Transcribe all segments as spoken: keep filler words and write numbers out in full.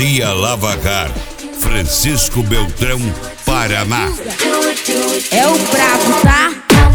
Melancia Lavacar, Francisco Beltrão, Paraná. É o brabo, tá?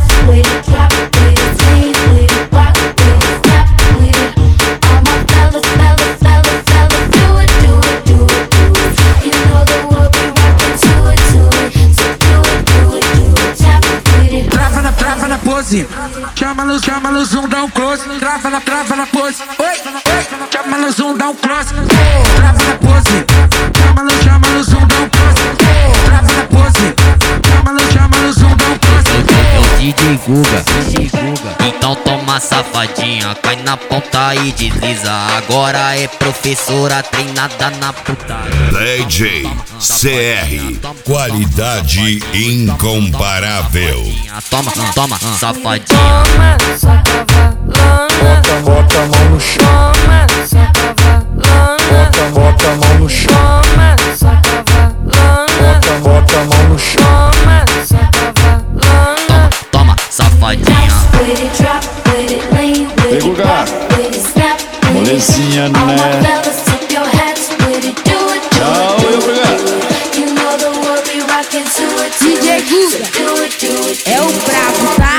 Trava na, trava na pose, chama no, chama no zoom, dá um close. Trava na, trava na pose, oi, oi, chama no zoom, dá um close. Trava na pose, chama no, chama no zoom, dá um close. Trava na pose, chama no, chama no zoom, dá um close. É o D J Guga, D J Guga. Então toma safadinha, cai na ponta e desliza. Agora é professora treinada na putaria. D J C R, qualidade incomparável. Toma, toma, safadinha. Toma, só cavalona. Bota, bota a mão no chão. Toma, só cavalona. Bota, bota a mão no chão. Toma, só cavalona. Bota, bota a mão no chão. Toma, só cavalona. Toma, toma, safadinha. Ei, Guga, molezinha, né? Tchau, e obrigado. D J Guga, é o brabo, tá?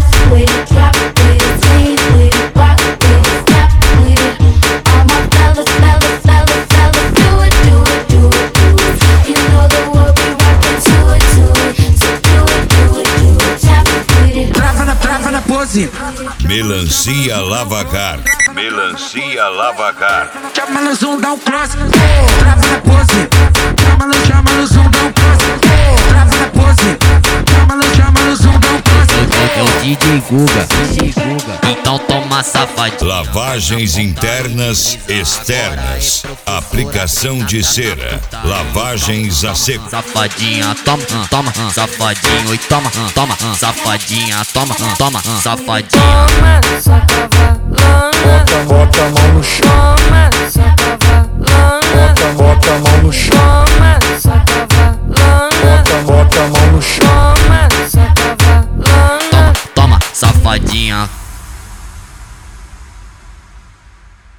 Trava na, trava na pose, Melancia Lavacar, Melancia Lavacar. chama no zoom, dá um close. Trava na pose, chama no, chama no zoom, dá um close. Trava na pose, chama no, chama no zoom, dá um close. É o D J Guga, D J Guga. Então toma safadinha. Lavagens internas, externas, aplicação de cera, lavagens a seco. Safadinha, toma, toma, safadinho. E toma, toma, safadinha. Toma, toma, safadinha. Toma, só cavalona. Bota, bota a mão no chão. Toma, só cavalona. Bota, bota a mão no chão. Toma,